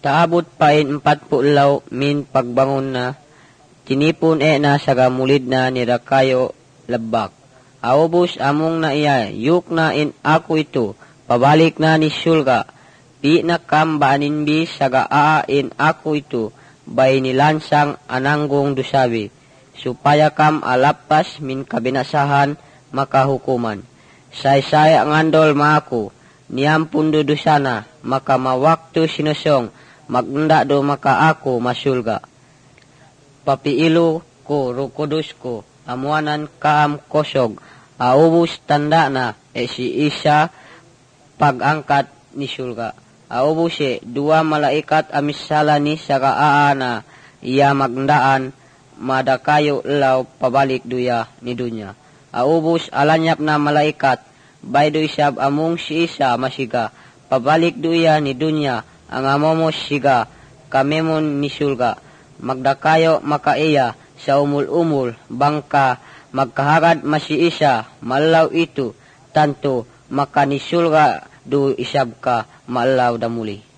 Saabot pain 40 min pagbangon na, tinipon na sa gamulid na nirakayo labak. Aubos among na iya, yuk na in ako ito, pabalik na ni Shulga. Pi na kam baaninbi sa gaain ako ito, bay nilansang ananggong dusabi. Supaya kam alapas min kabinasahan makahukuman. Say-say ang andol maako, niyampun do dusana, makamawakto sinusong, maganda do makaako masulga. Papiilo ko, rukodus ko, amuanan kaam kosog, aubos tanda na, si isa pag-angkat ni Sulga. Aubos dua malaikat amisala ni sa kaaana, iya magndaan, madakayo law pabalik duya ni dunya. Aubos alanyap na malaikat, baydo isab among si isa masiga, pabalik duya ni dunya, ang amomos siga, kamemon ni Sulga. Magdakayo makaiya sa umul-umul, bangka, magkahagad masiisa, malaw ito, tanto, makanisulga do isab ka, malaw damuli.